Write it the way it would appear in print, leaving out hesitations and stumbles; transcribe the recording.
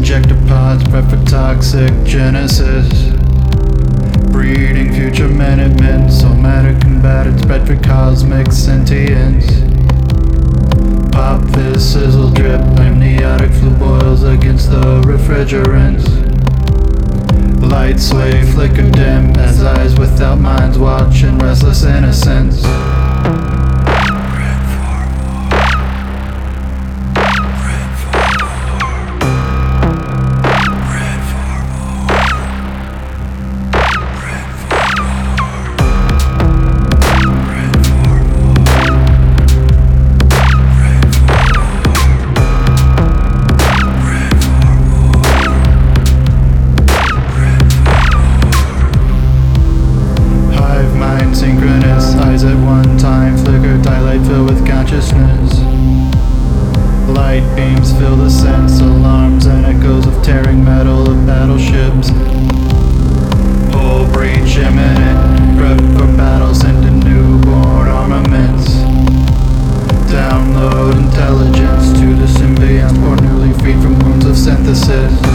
Ejectopods prep for toxic genesis, breeding future men, somatic combatants bred for cosmic sentience. Pop this sizzle drip, amniotic fluid boils against the refrigerants. Light sway, flicker dim, as eyes without minds watch in restless innocence. Synchronous, eyes at one time flicker, dilate, fill with consciousness. Light beams fill the sense, alarms and echoes of tearing metal of battleships. Hull breach imminent, prep for battle, send in newborn armaments. Download intelligence to the symbiont, or newly freed from wounds of synthesis.